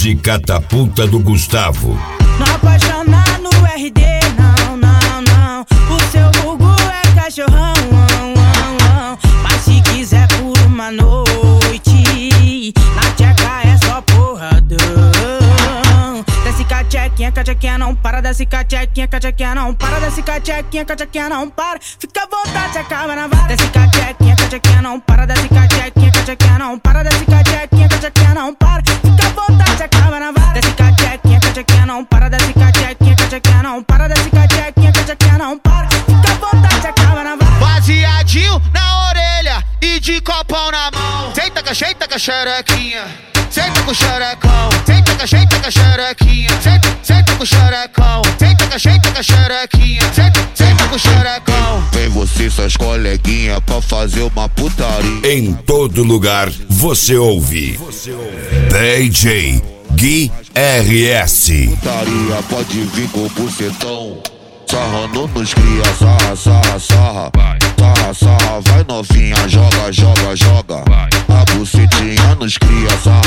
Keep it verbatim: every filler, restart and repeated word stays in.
Doze catapulta do Gustavo. Não apaixonar no R D, não, não, não. O seu vulgo é cachorrão, não, não, não. Mas se quiser por uma noite, na tcheca é só porradão. Desce cachequinha, cachequinha não para. Desce cachequinha, cachequinha não para. Desce cachequinha, cachequinha não para. Fica à vontade, acaba na vara. Desce cachequinha, cachequinha não para. Desce cachequinha, cachequinha não para. Desce cachequinha, cachequinha não para. Fica à vontade, acaba na vara. Desce cachequinha, cachequinha não para. Desce cachequinha, cachequinha não para. Desce cachequinha, cachequinha não para. Fica à vontade, acaba na vara. Baseadinho na orelha e de copão na mão. Senta com, senta com a xerequinha. Senta com o xerecão. Senta com, senta com a xerequinha. Senta, senta com o xerecão. Senta com, senta com a xerequinha. Senta, senta com o xerecão. Vem você e suas coleguinhas pra fazer uma putaria. Em todo lugar você ouve, você ouve. D J Gui R S. Putaria pode vir com o bucetão. Sarrando nos cria, sarra, sarra, sarra. Sarra, sarra, vai novinha, joga, joga, joga. A bucetinha nos cria, sarra.